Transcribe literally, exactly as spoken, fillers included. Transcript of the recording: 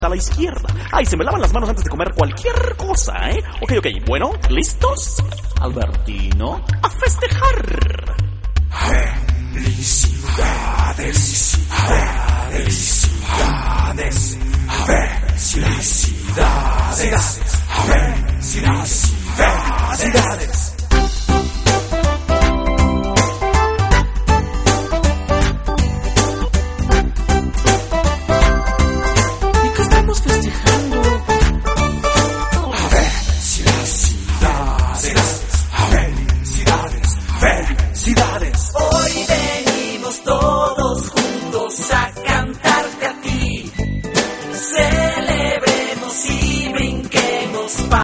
a la izquierda. Ay, se me lavan las manos antes de comer cualquier cosa, ¿eh? Ok, ok, bueno, ¿listos? Albertino, a festejar. Felicidades.